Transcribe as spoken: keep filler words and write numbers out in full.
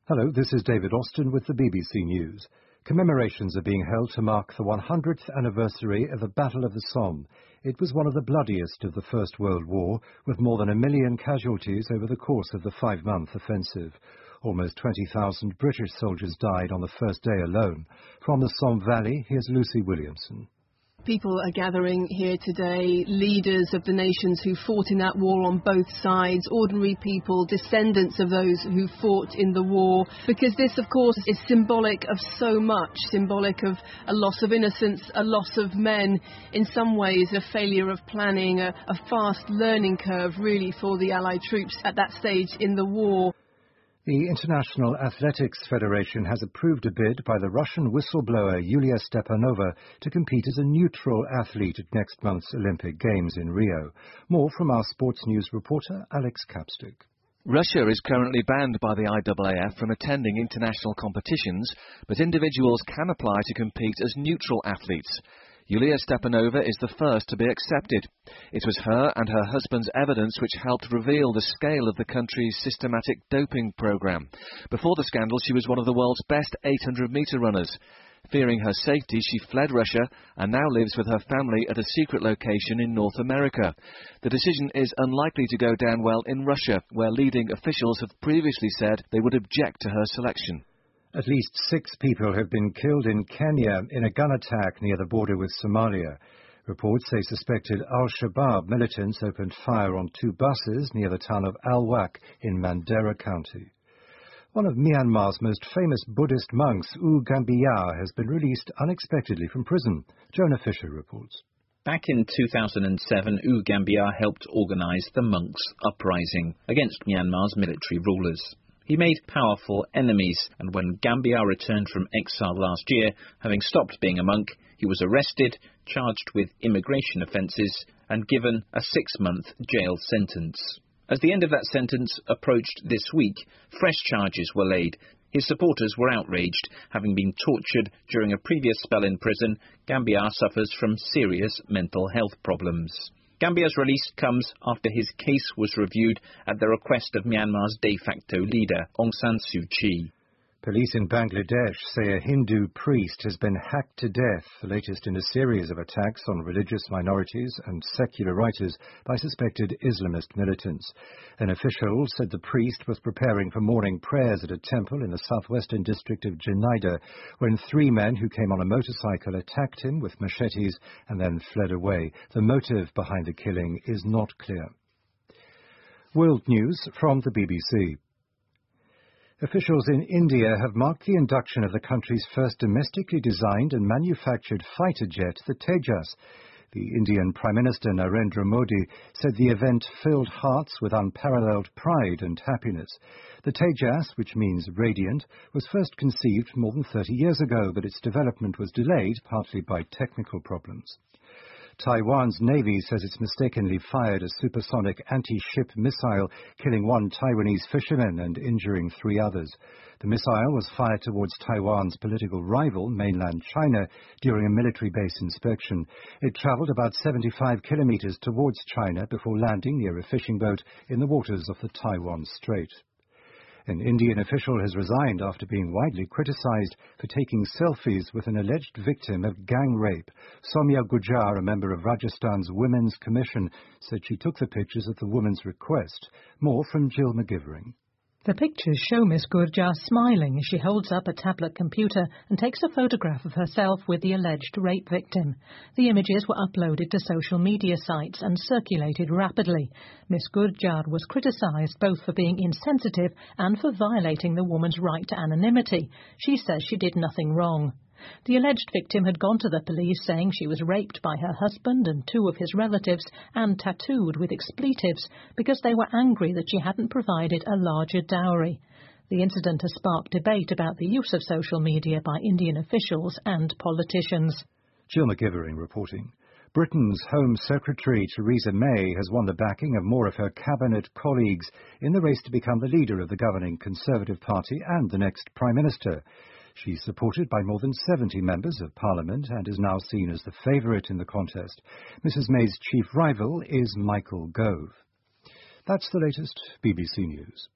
Hello, this is David Austin with the B B C News. Commemorations are being held to mark the one hundredth anniversary of the Battle of the Somme. It was one of the bloodiest of the First World War, with more than a million casualties over the course of the five-month offensive. Almost twenty thousand British soldiers died on the first day alone. From the Somme Valley, here's Lucy Williamson. People are gathering here today, leaders of the nations who fought in that war on both sides, ordinary people, descendants of those who fought in the war, because this, of course, is symbolic of so much, symbolic of a loss of innocence, a loss of men, in some ways a failure of planning, a, a fast learning curve, really, for the Allied troops at that stage in the war. The International Athletics Federation has approved a bid by the Russian whistleblower Yulia Stepanova to compete as a neutral athlete at next month's Olympic Games in Rio. More from our sports news reporter, Alex Capstick. Russia is currently banned by the I A A F from attending international competitions, but individuals can apply to compete as neutral athletes. Yulia Stepanova is the first to be accepted. It was her and her husband's evidence which helped reveal the scale of the country's systematic doping program. Before the scandal, she was one of the world's best eight hundred metre runners. Fearing her safety, she fled Russia and now lives with her family at a secret location in North America. The decision is unlikely to go down well in Russia, where leading officials have previously said they would object to her selection. At least six people have been killed in Kenya in a gun attack near the border with Somalia. Reports say suspected Al-Shabaab militants opened fire on two buses near the town of Al-Wak in Mandera County. One of Myanmar's most famous Buddhist monks, U Gambiar, has been released unexpectedly from prison. Jonah Fisher reports. Back in two thousand seven, U Gambiar helped organise the monks' uprising against Myanmar's military rulers. He made powerful enemies, and when Gambiar returned from exile last year, having stopped being a monk, he was arrested, charged with immigration offences, and given a six-month jail sentence. As the end of that sentence approached this week, fresh charges were laid. His supporters were outraged. Having been tortured during a previous spell in prison, Gambiar suffers from serious mental health problems. Gambiar's release comes after his case was reviewed at the request of Myanmar's de facto leader, Aung San Suu Kyi. Police in Bangladesh say a Hindu priest has been hacked to death, the latest in a series of attacks on religious minorities and secular writers by suspected Islamist militants. An official said the priest was preparing for morning prayers at a temple in the southwestern district of Jhenaidah when three men who came on a motorcycle attacked him with machetes and then fled away. The motive behind the killing is not clear. World news from the B B C. Officials in India have marked the induction of the country's first domestically designed and manufactured fighter jet, the Tejas. The Indian Prime Minister Narendra Modi said the event filled hearts with unparalleled pride and happiness. The Tejas, which means radiant, was first conceived more than thirty years ago, but its development was delayed partly by technical problems. Taiwan's Navy says it's mistakenly fired a supersonic anti-ship missile, killing one Taiwanese fisherman and injuring three others. The missile was fired towards Taiwan's political rival, mainland China, during a military base inspection. It travelled about seventy-five kilometres towards China before landing near a fishing boat in the waters of the Taiwan Strait. An Indian official has resigned after being widely criticised for taking selfies with an alleged victim of gang rape. Soumya Gujar, a member of Rajasthan's Women's Commission, said she took the pictures at the woman's request. More from Jill McGivering. The pictures show Miss Gurjar smiling as she holds up a tablet computer and takes a photograph of herself with the alleged rape victim. The images were uploaded to social media sites and circulated rapidly. Miss Gurjar was criticised both for being insensitive and for violating the woman's right to anonymity. She says she did nothing wrong. The alleged victim had gone to the police saying she was raped by her husband and two of his relatives and tattooed with expletives because they were angry that she hadn't provided a larger dowry. The incident has sparked debate about the use of social media by Indian officials and politicians. Jill McGivering reporting. Britain's Home Secretary Theresa May has won the backing of more of her cabinet colleagues in the race to become the leader of the governing Conservative Party and the next Prime Minister. She's supported by more than seventy members of Parliament and is now seen as the favourite in the contest. Missus May's chief rival is Michael Gove. That's the latest B B C News.